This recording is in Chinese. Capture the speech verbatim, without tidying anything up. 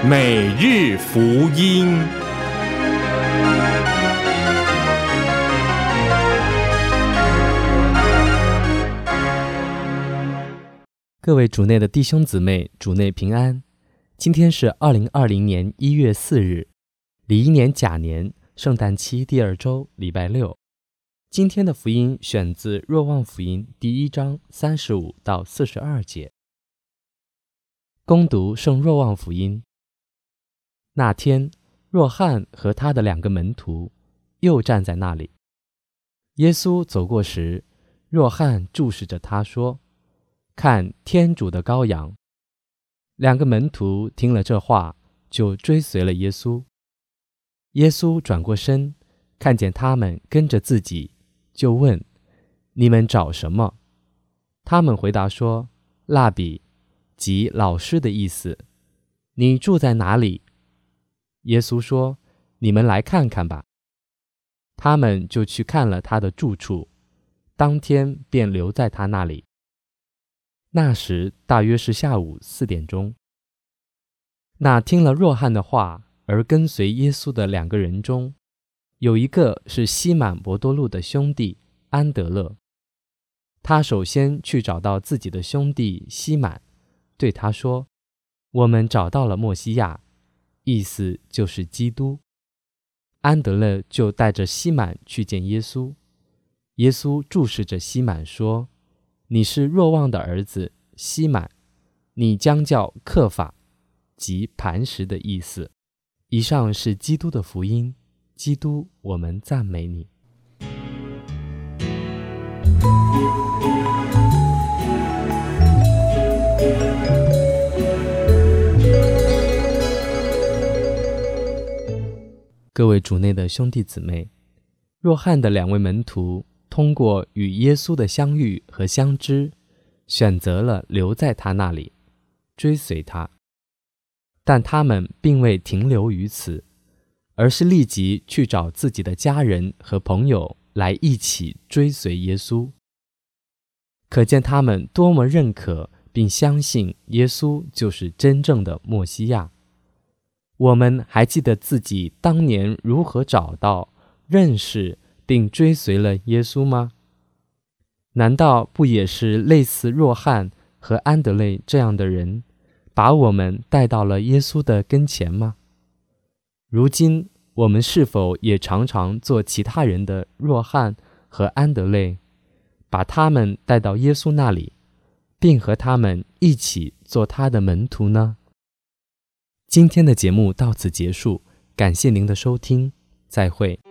每日福音。 各位主内的弟兄姊妹，主内平安。今天是二零二零年一月四日，礼一年甲年圣诞期第二周，礼拜六。今天的福音选自若望福音第一章三十五到四十二节。恭读圣若望福音。那天，若翰和他的两个门徒又站在那里。耶稣走过时，若翰注视着他说：“看天主的羔羊。”两个门徒听了这话，就追随了耶稣。耶稣转过身，看见他们跟着自己，就问：“你们找什么？”他们回答说：“辣彼，即老师的意思。你住在哪里？”耶稣说：“你们来看看吧。”他们就去看了他的住处，当天便留在他那里。那时大约是下午四点钟。那听了若翰的话而跟随耶稣的两个人中，有一个是西满伯多禄的兄弟安德勒。他首先去找到自己的兄弟西满，对他说：“我们找到了默西亚，意思就是基督。”安德勒就带着西满去见耶稣。耶稣注视着西满说：“你是若望的儿子西满，你将叫刻法，即磐石的意思。”以上是基督的福音。基督，我们赞美你。各位主内的兄弟姊妹，若翰的两位门徒通过与耶稣的相遇和相知，选择了留在他那里，追随他。但他们并未停留于此，而是立即去找自己的家人和朋友来一起追随耶稣。可见他们多么认可并相信耶稣就是真正的默西亚。我们还记得自己当年如何找到、认识并追随了耶稣吗？难道不也是类似若翰和安德肋这样的人，把我们带到了耶稣的跟前吗？如今我们是否也常常做其他人的若翰和安德肋，把他们带到耶稣那里，并和他们一起做他的门徒呢？今天的节目到此结束，感谢您的收听，再会。